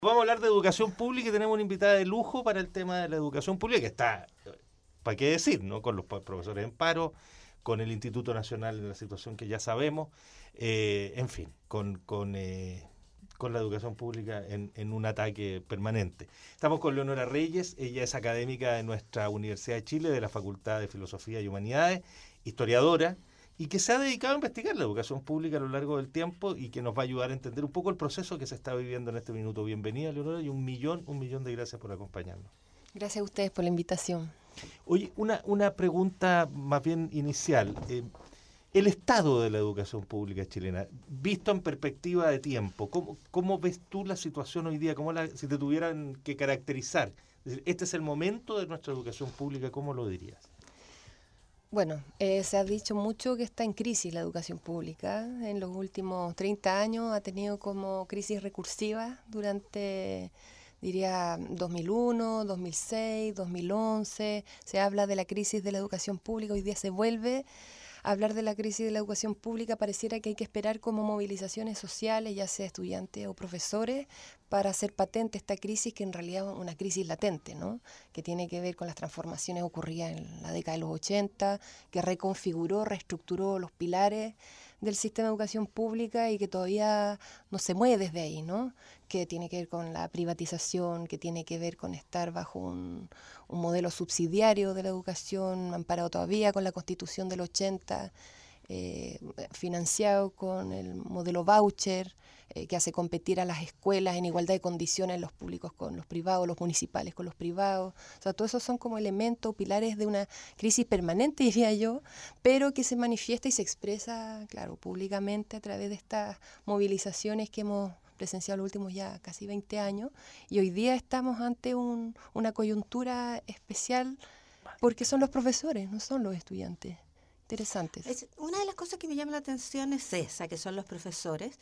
Vamos a hablar de educación pública y tenemos una invitada de lujo para el tema de la educación pública que está, ¿para qué decir?, ¿no? Con los profesores en paro, con el Instituto Nacional en la situación que ya sabemos, en fin, con la educación pública en un ataque permanente. Estamos con Leonora Reyes, ella es académica de nuestra Universidad de Chile, de la Facultad de Filosofía y Humanidades, historiadora, y que se ha dedicado a investigar la educación pública a lo largo del tiempo y que nos va a ayudar a entender un poco el proceso que se está viviendo en este minuto. Bienvenida, Leonora, y un millón de gracias por acompañarnos. Gracias a ustedes por la invitación. Oye, una pregunta más bien inicial. El estado de la educación pública chilena, visto en perspectiva de tiempo, ¿cómo ves tú la situación hoy día? Si te tuvieran que caracterizar, es decir, este es el momento de nuestra educación pública, ¿cómo lo dirías? Bueno, se ha dicho mucho que está en crisis la educación pública. En los últimos 30 años ha tenido como crisis recursiva durante, diría, 2001, 2006, 2011. Se habla de la crisis de la educación pública, hoy día se vuelve a hablar de la crisis de la educación pública. Pareciera que hay que esperar como movilizaciones sociales, ya sea estudiantes o profesores, para hacer patente esta crisis, que en realidad es una crisis latente, ¿no? Que tiene que ver con las transformaciones ocurridas en la década de los 80, que reconfiguró, reestructuró los pilares del sistema de educación pública y que todavía no se mueve desde ahí, ¿no? Que tiene que ver con la privatización, que tiene que ver con estar bajo un modelo subsidiario de la educación, amparado todavía con la Constitución del 80, financiado con el modelo voucher, que hace competir a las escuelas en igualdad de condiciones, los públicos con los privados, los municipales con los privados. O sea, todos esos son como elementos, pilares de una crisis permanente, diría yo, pero que se manifiesta y se expresa, claro, públicamente a través de estas movilizaciones que hemos presenciado los últimos ya casi 20 años, y hoy día estamos ante una coyuntura especial porque son los profesores, no son los estudiantes. Interesantes. Una de las cosas que me llama la atención es esa, que son los profesores,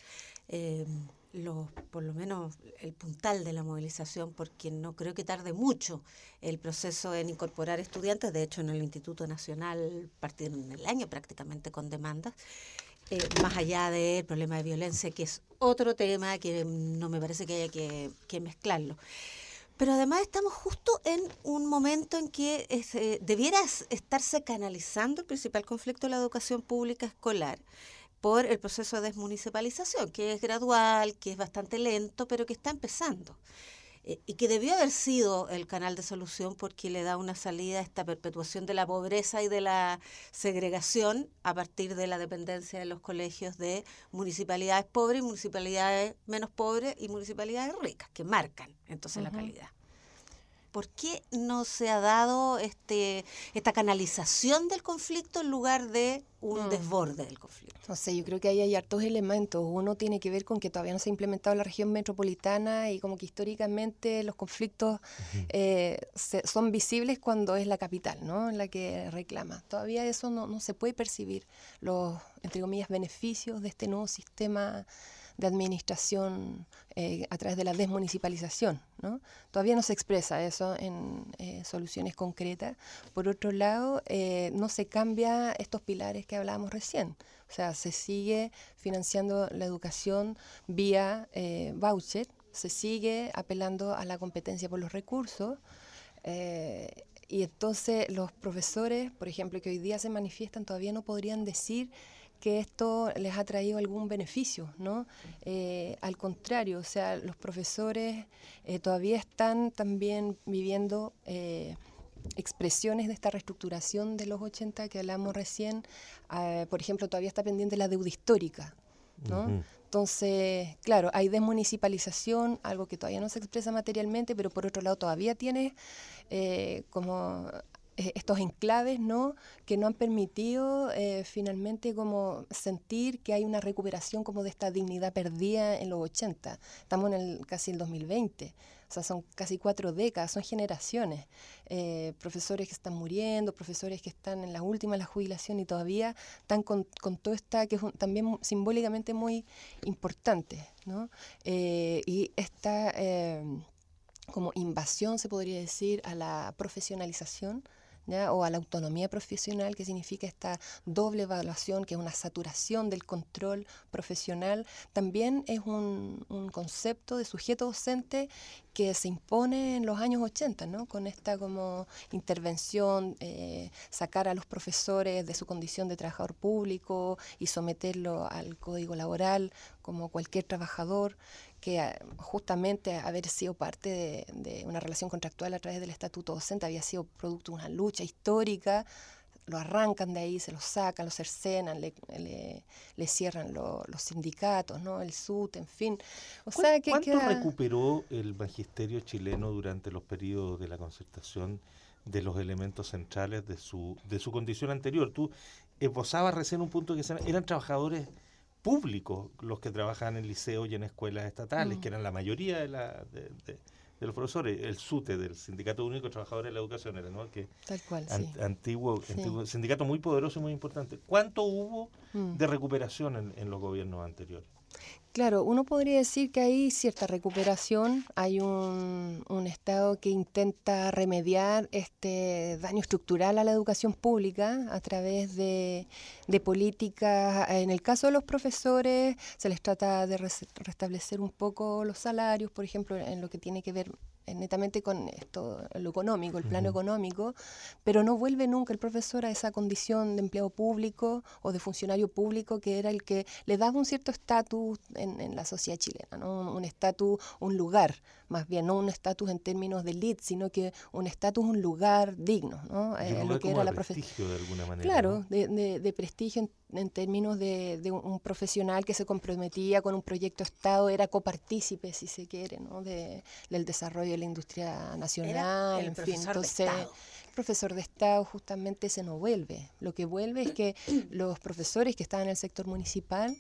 por lo menos el puntal de la movilización, porque no creo que tarde mucho el proceso en incorporar estudiantes. De hecho, en el Instituto Nacional partieron el año prácticamente con demandas, más allá del problema de violencia, que es otro tema que no me parece que haya que mezclarlo. Pero además estamos justo en un momento en que debiera estarse canalizando el principal conflicto de la educación pública escolar por el proceso de desmunicipalización, que es gradual, que es bastante lento, pero que está empezando. Y que debió haber sido el canal de solución, porque le da una salida a esta perpetuación de la pobreza y de la segregación a partir de la dependencia de los colegios de municipalidades pobres y municipalidades menos pobres y municipalidades ricas, que marcan entonces la calidad. ¿Por qué no se ha dado esta canalización del conflicto en lugar de un desborde del conflicto? No sé, yo creo que ahí hay hartos elementos. Uno tiene que ver con que todavía no se ha implementado la región metropolitana y como que históricamente los conflictos son visibles cuando es la capital, ¿no?, en la que reclama. Todavía eso no se puede percibir, los, entre comillas, beneficios de este nuevo sistema de administración a través de la desmunicipalización, ¿no? Todavía no se expresa eso en soluciones concretas. Por otro lado, no se cambia estos pilares que hablábamos recién. O sea, se sigue financiando la educación vía voucher, se sigue apelando a la competencia por los recursos, y entonces los profesores, por ejemplo, que hoy día se manifiestan, todavía no podrían decir que esto les ha traído algún beneficio, ¿no? Al contrario, o sea, los profesores todavía están también viviendo expresiones de esta reestructuración de los 80 que hablamos recién. Por ejemplo, todavía está pendiente la deuda histórica, ¿no? Entonces, claro, hay desmunicipalización, algo que todavía no se expresa materialmente, pero por otro lado todavía tiene como estos enclaves, ¿no?, que no han permitido finalmente como sentir que hay una recuperación como de esta dignidad perdida en los 80. Estamos en casi el 2020, o sea, son casi 4 décadas, son generaciones. Profesores que están muriendo, profesores que están en las últimas de la jubilación y todavía están con todo esta, que es también simbólicamente muy importante, ¿no? Y esta como invasión, se podría decir, a la profesionalización, ¿ya? O a la autonomía profesional, que significa esta doble evaluación, que es una saturación del control profesional, también es un concepto de sujeto docente que se impone en los años 80, ¿no? Con esta como intervención, sacar a los profesores de su condición de trabajador público y someterlo al código laboral como cualquier trabajador, que justamente haber sido parte de una relación contractual a través del estatuto docente había sido producto de una lucha histórica. Lo arrancan de ahí, se lo sacan, lo cercenan, le cierran los sindicatos, ¿no? El SUT, en fin. O sea, que ¿Cuánto recuperó el magisterio chileno durante los periodos de la concertación de los elementos centrales de su condición anterior? Tú esbozabas recién un punto que eran trabajadores públicos los que trabajaban en liceos y en escuelas estatales, que eran la mayoría de los profesores. El SUTE, del Sindicato Único de Trabajadores de la Educación, era, ¿no? Que tal cual, sí. Antiguo sindicato muy poderoso y muy importante. ¿Cuánto hubo de recuperación en los gobiernos anteriores? Claro, uno podría decir que hay cierta recuperación, hay un Estado que intenta remediar este daño estructural a la educación pública a través de políticas. En el caso de los profesores se les trata de restablecer un poco los salarios, por ejemplo, en lo que tiene que ver netamente con esto, lo económico, el plano económico, pero no vuelve nunca el profesor a esa condición de empleado público o de funcionario público que era el que le daba un cierto estatus en la sociedad chilena, ¿no? Un estatus, un lugar, más bien, no un estatus en términos de elite, sino que un estatus, un lugar digno, ¿no? Lo que era la prestigio de alguna manera. Claro, ¿no? de prestigio en términos de un profesional que se comprometía con un proyecto Estado, era copartícipe, si se quiere, ¿no? Del desarrollo de la industria nacional, en fin. Entonces, el profesor de Estado justamente ese no vuelve. Lo que vuelve es que los profesores que están en el sector municipal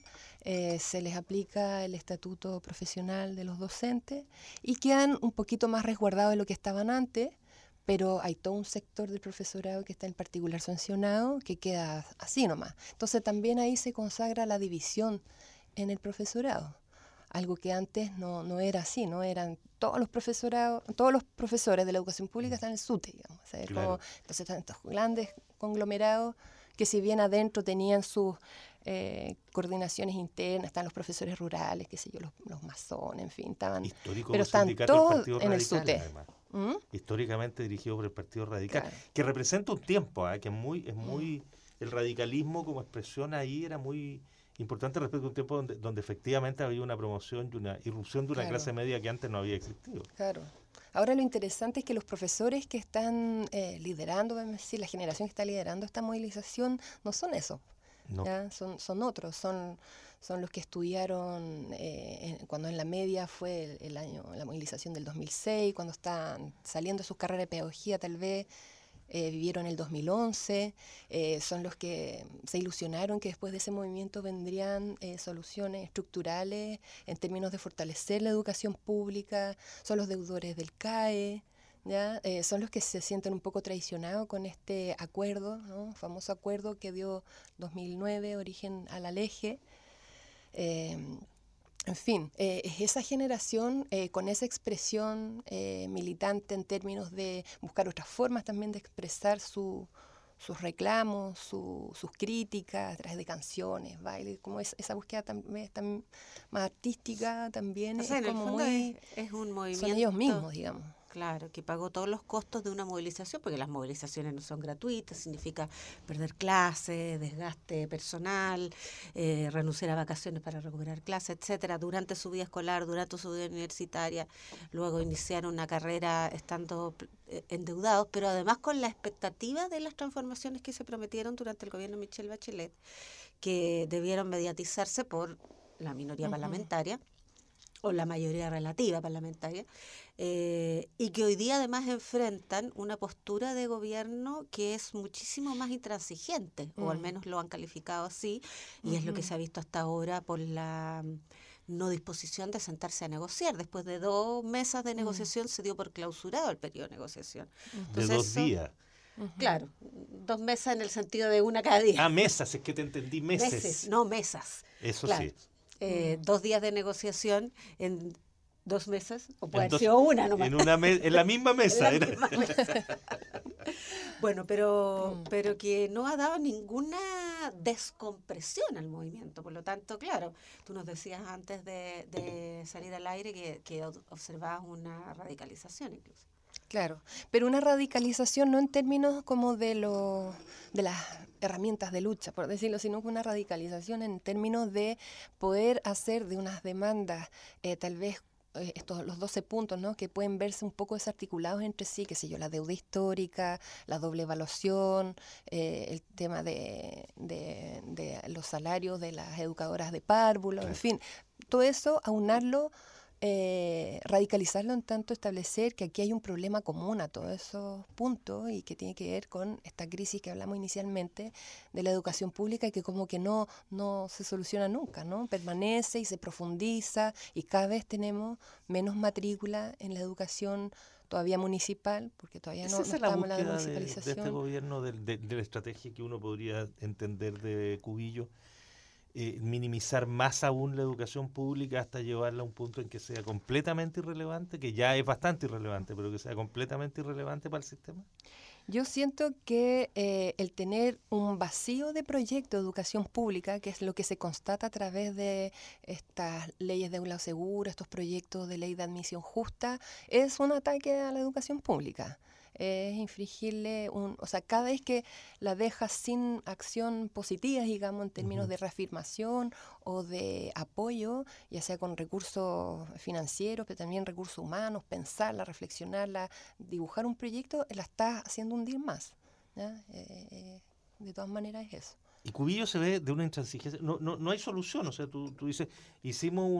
se les aplica el estatuto profesional de los docentes y quedan un poquito más resguardados de lo que estaban antes, pero hay todo un sector del profesorado que está en particular sancionado que queda así nomás. Entonces también ahí se consagra la división en el profesorado, algo que antes no era así, no eran todos los profesores de la educación pública están en el SUTE, digamos. O sea, claro. Entonces están estos grandes conglomerados que si bien adentro tenían sus coordinaciones internas, están los profesores rurales, qué sé yo, los masones, en fin, pero están todos en el SUTE. Históricamente dirigido por el Partido Radical, claro. Que representa un tiempo, que es muy el radicalismo como expresión ahí era muy importante respecto a un tiempo donde efectivamente había una promoción y una irrupción de una claro. clase media que antes no había existido. Claro. Ahora lo interesante es que los profesores que están liderando, vamos a decir, la generación que está liderando esta movilización, no son esos, no. ¿ya? Son otros, son los que estudiaron cuando en la media fue la movilización del 2006, cuando están saliendo de sus carreras de pedagogía tal vez, vivieron el 2011, son los que se ilusionaron que después de ese movimiento vendrían soluciones estructurales en términos de fortalecer la educación pública, son los deudores del CAE, ¿ya? Son los que se sienten un poco traicionados con este acuerdo, ¿no? Famoso acuerdo que dio 2009 origen a la LEGE. En fin, es esa generación con esa expresión militante en términos de buscar otras formas también de expresar sus reclamos, sus críticas a través de canciones, bailes, como esa búsqueda también más artística también, o sea, es como muy... Es un movimiento... Son ellos mismos, digamos. Claro, que pagó todos los costos de una movilización, porque las movilizaciones no son gratuitas, significa perder clases, desgaste personal, renunciar a vacaciones para recuperar clases, etcétera, durante su vida escolar, durante su vida universitaria, luego iniciar una carrera estando endeudados, pero además con la expectativa de las transformaciones que se prometieron durante el gobierno de Michelle Bachelet, que debieron mediatizarse por la minoría parlamentaria, o la mayoría relativa parlamentaria, y que hoy día además enfrentan una postura de gobierno que es muchísimo más intransigente, o al menos lo han calificado así, y es lo que se ha visto hasta ahora por la no disposición de sentarse a negociar. Después de 2 mesas de negociación se dio por clausurado el periodo de negociación. Entonces, de 2 días. Claro, 2 mesas en el sentido de una cada día. Mesas, es que te entendí, meses. No, mesas. Eso claro. Sí. 2 días de negociación en 2 mesas, o puede haber sido una nomás. En la misma mesa. En la misma mesa. Bueno, pero que no ha dado ninguna descompresión al movimiento. Por lo tanto, claro, tú nos decías antes de salir al aire que observabas una radicalización incluso. Claro, pero una radicalización no en términos como de las herramientas de lucha, por decirlo, sino que una radicalización en términos de poder hacer de unas demandas tal vez los 12 puntos, ¿no?, que pueden verse un poco desarticulados entre sí, qué sé yo, la deuda histórica, la doble evaluación, el tema de los salarios de las educadoras de párvulo, en fin, todo eso, aunarlo, radicalizarlo en tanto establecer que aquí hay un problema común a todos esos puntos y que tiene que ver con esta crisis que hablamos inicialmente de la educación pública y que como que no se soluciona nunca, ¿no? Permanece y se profundiza y cada vez tenemos menos matrícula en la educación todavía municipal, porque todavía no estamos en la municipalización. De este gobierno, de la estrategia que uno podría entender de Cubillo, minimizar más aún la educación pública hasta llevarla a un punto en que sea completamente irrelevante, que ya es bastante irrelevante, pero que sea completamente irrelevante para el sistema? Yo siento que el tener un vacío de proyecto de educación pública, que es lo que se constata a través de estas leyes de aula segura, estos proyectos de ley de admisión justa, es un ataque a la educación pública. Es infringirle o sea, cada vez que la dejas sin acción positiva, digamos, en términos de reafirmación o de apoyo, ya sea con recursos financieros, pero también recursos humanos, pensarla, reflexionarla, dibujar un proyecto, la estás haciendo hundir más, ¿ya? De todas maneras es eso. Y Cubillo se ve de una intransigencia, no hay solución, o sea, tú dices, hicimos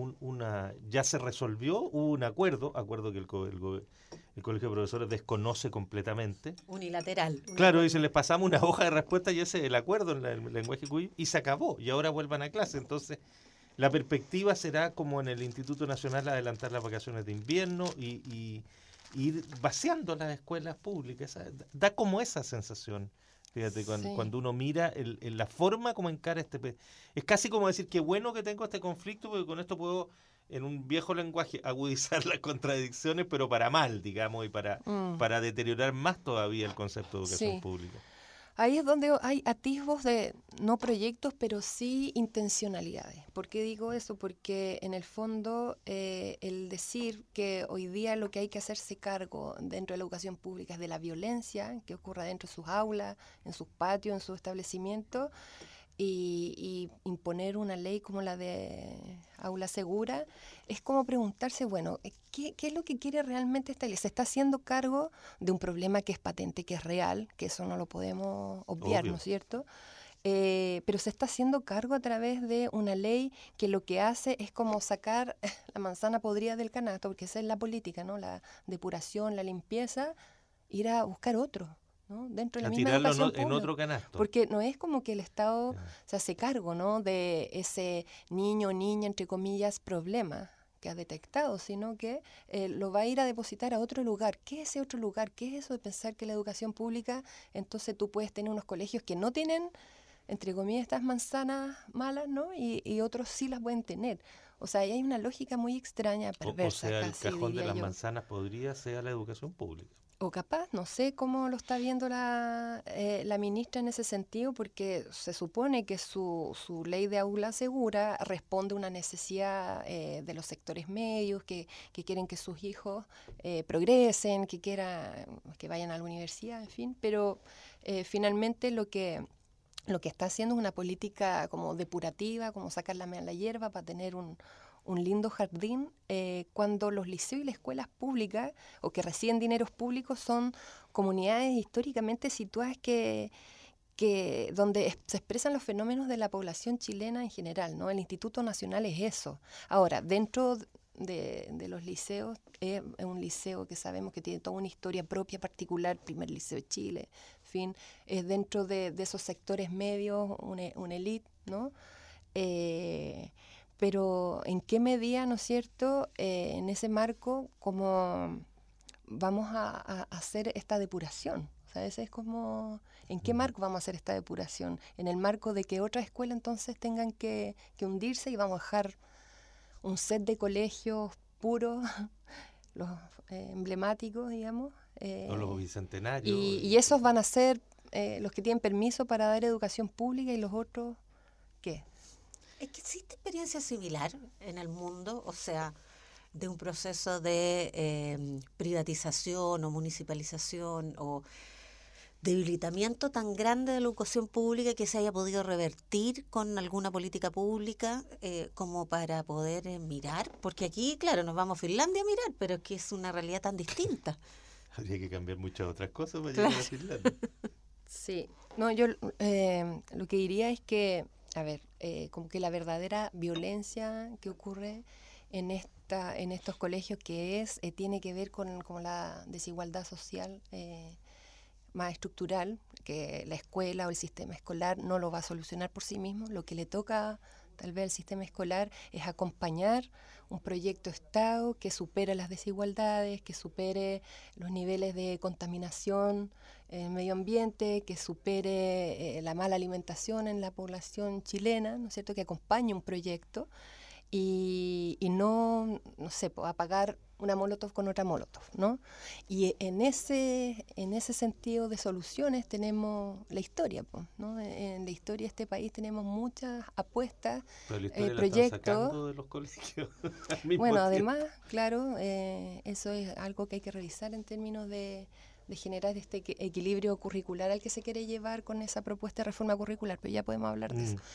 ya se resolvió, hubo un acuerdo que el Colegio de Profesores desconoce completamente. Unilateral. Claro, dice, les pasamos una hoja de respuesta y ese es el acuerdo en el lenguaje Cubillo, y se acabó, y ahora vuelvan a clase. Entonces, la perspectiva será como en el Instituto Nacional adelantar las vacaciones de invierno y ir vaciando las escuelas públicas. Da como esa sensación. Fíjate, cuando uno mira la forma como encara es casi como decir, qué bueno que tengo este conflicto, porque con esto puedo, en un viejo lenguaje, agudizar las contradicciones, pero para mal, digamos, y para deteriorar más todavía el concepto de educación pública. Ahí es donde hay atisbos de no proyectos, pero sí intencionalidades. ¿Por qué digo eso? Porque en el fondo el decir que hoy día lo que hay que hacerse cargo dentro de la educación pública es de la violencia que ocurra dentro de sus aulas, en sus patios, en sus establecimientos, y imponer una ley como la de aula segura, es como preguntarse, bueno, ¿qué es lo que quiere realmente esta ley? ¿Se está haciendo cargo de un problema que es patente, que es real, que eso no lo podemos obviar, ¿no es cierto? Pero se está haciendo cargo a través de una ley que lo que hace es como sacar la manzana podrida del canasto, porque esa es la política, ¿no? La depuración, la limpieza, ir a buscar otro, ¿no? Dentro de la misma educación pública, en otro canasto. porque no es como que el Estado se hace cargo, ¿no?, de ese niño o niña, entre comillas, problema que ha detectado, sino que lo va a ir a depositar a otro lugar. ¿Qué es ese otro lugar? ¿Qué es eso de pensar que la educación pública, entonces tú puedes tener unos colegios que no tienen, entre comillas, estas manzanas malas, ¿no?, y otros sí las pueden tener? O sea, ahí hay una lógica muy extraña, perversa. O sea, casi, el cajón de las yo. manzanas podría ser la educación pública. O capaz, no sé cómo lo está viendo la ministra en ese sentido, porque se supone que su ley de aula segura responde a una necesidad de los sectores medios que quieren que sus hijos progresen, que vayan a la universidad, en fin, pero finalmente lo que está haciendo es una política como depurativa, como sacar la mala hierba para tener un lindo jardín, cuando los liceos y las escuelas públicas o que reciben dineros públicos son comunidades históricamente situadas donde se expresan los fenómenos de la población chilena en general, ¿no? El Instituto Nacional es eso. Ahora, dentro de los liceos, es un liceo que sabemos que tiene toda una historia propia particular, primer liceo de Chile, en fin, es dentro de esos sectores medios, una élite, ¿no? Pero en qué medida, ¿no es cierto?, en ese marco, cómo vamos a hacer esta depuración. O sea, ese es como, ¿en qué marco vamos a hacer esta depuración? En el marco de que otras escuelas entonces tengan que hundirse y vamos a dejar un set de colegios puros, emblemáticos, digamos. O los bicentenarios. Y esos van a ser los que tienen permiso para dar educación pública, y los otros, ¿qué? Es que existe experiencia similar en el mundo, o sea, de un proceso de privatización o municipalización o debilitamiento tan grande de la educación pública que se haya podido revertir con alguna política pública como para poder mirar, porque aquí, claro, nos vamos a Finlandia a mirar, pero es que es una realidad tan distinta. Habría que cambiar muchas otras cosas para llegar a Finlandia. Sí, no, yo lo que diría es que, a ver, como que la verdadera violencia que ocurre en estos colegios tiene que ver con la desigualdad social más estructural, que la escuela o el sistema escolar no lo va a solucionar por sí mismo. Lo que le toca tal vez al sistema escolar es acompañar un proyecto Estado que supere las desigualdades, que supere los niveles de contaminación en el medio ambiente, que supere la mala alimentación en la población chilena, ¿no es cierto?, que acompañe un proyecto y no sé, apagar una molotov con otra molotov, ¿no? Y en ese sentido de soluciones tenemos la historia, ¿no? En la historia de este país tenemos muchas apuestas, pero la historia proyectos. La están sacando de los colegios al mismo bueno, tiempo. además, claro, eso es algo que hay que revisar en términos de generar este equilibrio curricular al que se quiere llevar con esa propuesta de reforma curricular, pero ya podemos hablar de eso.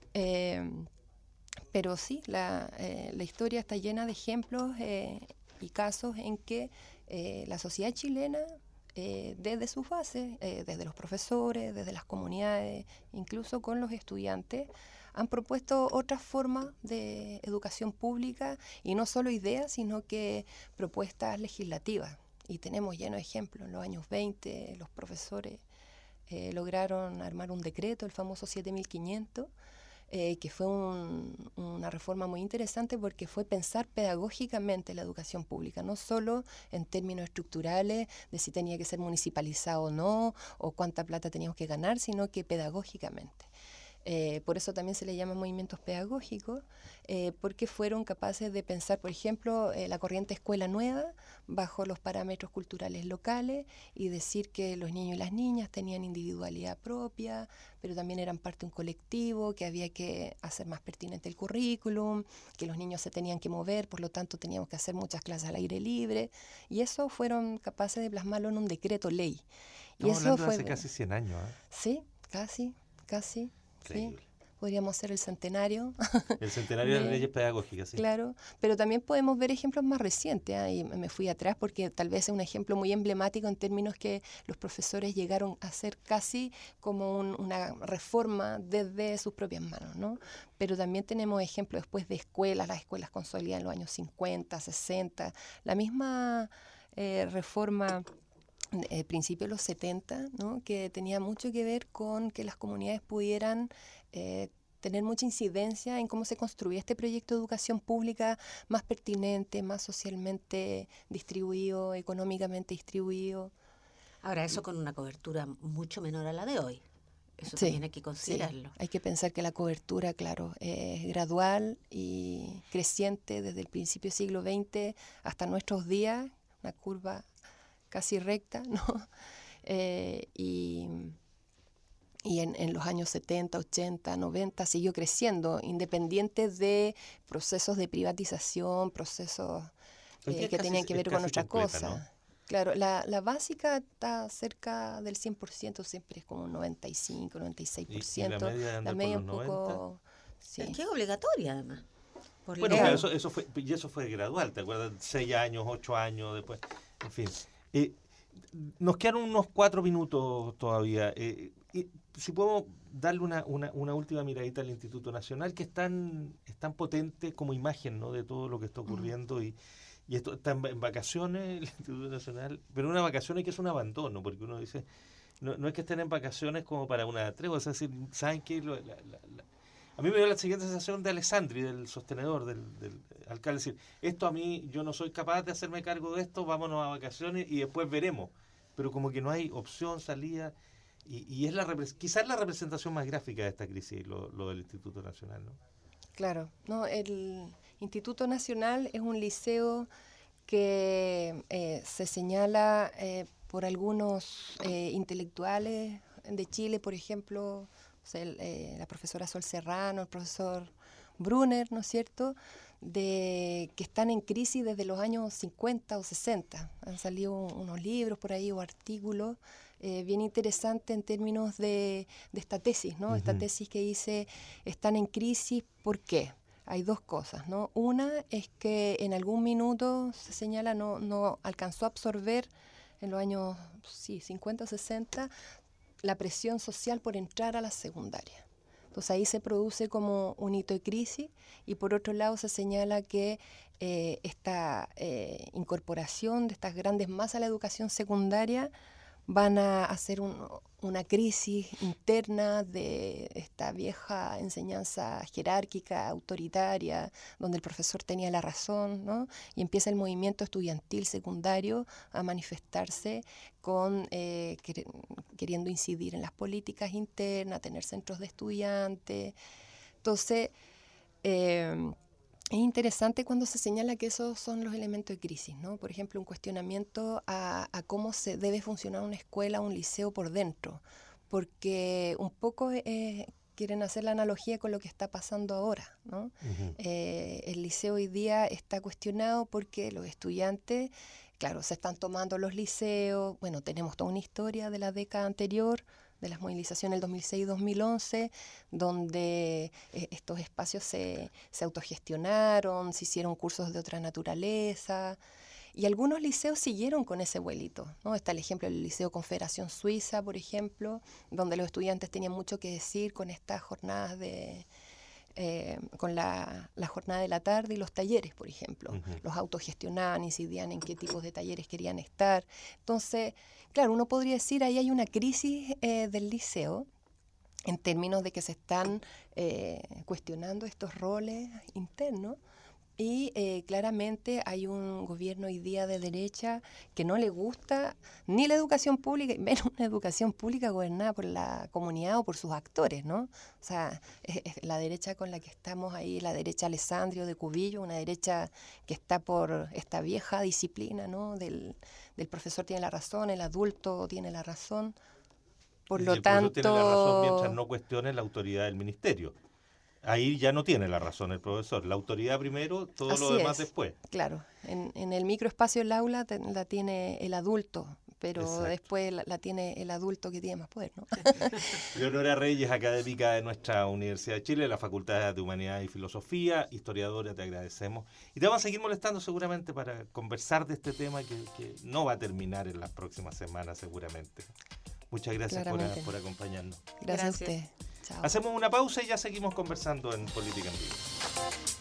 Pero sí, la historia está llena de ejemplos y casos en que la sociedad chilena, desde sus bases, desde los profesores, desde las comunidades, incluso con los estudiantes, han propuesto otras formas de educación pública, y no solo ideas, sino que propuestas legislativas. Y tenemos llenos de ejemplos. En los años 20 los profesores lograron armar un decreto, el famoso 7500, que fue una reforma muy interesante porque fue pensar pedagógicamente la educación pública, no solo en términos estructurales de si tenía que ser municipalizado o no, o cuánta plata teníamos que ganar, sino que pedagógicamente. Por eso también se le llama movimientos pedagógicos, porque fueron capaces de pensar, por ejemplo, la corriente Escuela Nueva bajo los parámetros culturales locales, y decir que los niños y las niñas tenían individualidad propia, pero también eran parte de un colectivo, que había que hacer más pertinente el currículum, que los niños se tenían que mover, por lo tanto teníamos que hacer muchas clases al aire libre, y eso fueron capaces de plasmarlo en un decreto ley. Estamos y eso hablando fue de hace casi 100 años. Sí, casi. Increíble. Sí, podríamos hacer el centenario. El centenario de las leyes pedagógicas, sí. Claro, pero también podemos ver ejemplos más recientes. Y me fui atrás porque tal vez es un ejemplo muy emblemático en términos que los profesores llegaron a hacer casi como una reforma desde sus propias manos, ¿no? Pero también tenemos ejemplos después de escuelas, las escuelas consolidadas en los años 50, 60, la misma reforma principio de los 70, ¿no?, que tenía mucho que ver con que las comunidades pudieran tener mucha incidencia en cómo se construía este proyecto de educación pública más pertinente, más socialmente distribuido, económicamente distribuido. Ahora, eso con una cobertura mucho menor a la de hoy. Eso también hay que considerarlo. Sí. Hay que pensar que la cobertura, claro, es gradual y creciente desde el principio del siglo XX hasta nuestros días, una curva casi recta, ¿no? Y en los años 70, 80, 90 siguió creciendo, independiente de procesos de privatización, procesos que tenían que ver con otra cosa. ¿No? Claro, la básica está cerca del 100%, siempre es como un 95, 96%. La media un poco... Sí. Es que es obligatoria, además. Bueno, pero eso fue gradual, ¿te acuerdas? 6 años, 8 años después, en fin. Nos quedan unos 4 minutos todavía. Si podemos darle una última miradita al Instituto Nacional, que es tan potente como imagen, ¿no?, de todo lo que está ocurriendo. Y esto está en vacaciones, el Instituto Nacional, pero una vacaciones que es un abandono, porque uno dice, no es que estén en vacaciones como para una tregua, es decir, ¿saben qué? A mí me dio la siguiente sensación de Alessandri, del sostenedor, del alcalde, decir, esto a mí, yo no soy capaz de hacerme cargo de esto, vámonos a vacaciones y después veremos. Pero como que no hay opción, salida, y es quizás la representación más gráfica de esta crisis, lo del Instituto Nacional, ¿no? Claro, no, el Instituto Nacional es un liceo que se señala por algunos intelectuales de Chile, por ejemplo, o sea, la profesora Sol Serrano, el profesor Brunner, ¿no es cierto?, de que están en crisis desde los años 50 o 60. Han salido unos libros por ahí o artículos bien interesantes en términos de esta tesis, ¿no? Esta tesis que dice, están en crisis, ¿por qué? Hay dos cosas, ¿no? Una es que en algún minuto, se señala, no alcanzó a absorber en los años 50 o 60 la presión social por entrar a la secundaria. Entonces ahí se produce como un hito de crisis, y por otro lado se señala que esta incorporación de estas grandes masas a la educación secundaria van a hacer una crisis interna de esta vieja enseñanza jerárquica, autoritaria, donde el profesor tenía la razón, ¿no? Y empieza el movimiento estudiantil secundario a manifestarse con queriendo incidir en las políticas internas, tener centros de estudiantes. Entonces, es interesante cuando se señala que esos son los elementos de crisis, ¿no? Por ejemplo, un cuestionamiento a cómo se debe funcionar una escuela, un liceo por dentro, porque un poco quieren hacer la analogía con lo que está pasando ahora, ¿no? El liceo hoy día está cuestionado porque los estudiantes, claro, se están tomando los liceos. Bueno, tenemos toda una historia de la década anterior, de las movilizaciones del 2006-2011, donde estos espacios se autogestionaron, se hicieron cursos de otra naturaleza, y algunos liceos siguieron con ese vuelito, ¿no? Está el ejemplo del Liceo Confederación Suiza, por ejemplo, donde los estudiantes tenían mucho que decir con estas jornadas con la jornada de la tarde y los talleres, por ejemplo. Los autogestionaban, incidían en qué tipos de talleres querían estar. Entonces, claro, uno podría decir ahí hay una crisis del liceo en términos de que se están cuestionando estos roles internos, y claramente hay un gobierno hoy día de derecha que no le gusta ni la educación pública, y menos una educación pública gobernada por la comunidad o por sus actores, ¿no? O sea, es la derecha con la que estamos ahí, la derecha Alessandrio de Cubillo, una derecha que está por esta vieja disciplina, ¿no? Del profesor tiene la razón, el adulto tiene la razón. Por lo tanto, tiene la razón mientras no cuestione la autoridad del ministerio. Ahí ya no tiene la razón el profesor. La autoridad primero, todo lo demás después. Claro, en el microespacio del aula la tiene el adulto, pero exacto, después la tiene el adulto que tiene más poder, ¿no? Leonora Reyes, académica de nuestra Universidad de Chile, la Facultad de Humanidades y Filosofía, historiadora, te agradecemos. Y te vamos a seguir molestando seguramente para conversar de este tema que no va a terminar en las próximas semanas seguramente. Muchas gracias por acompañarnos. Gracias a usted. Chao. Hacemos una pausa y ya seguimos conversando en Política en Vivo.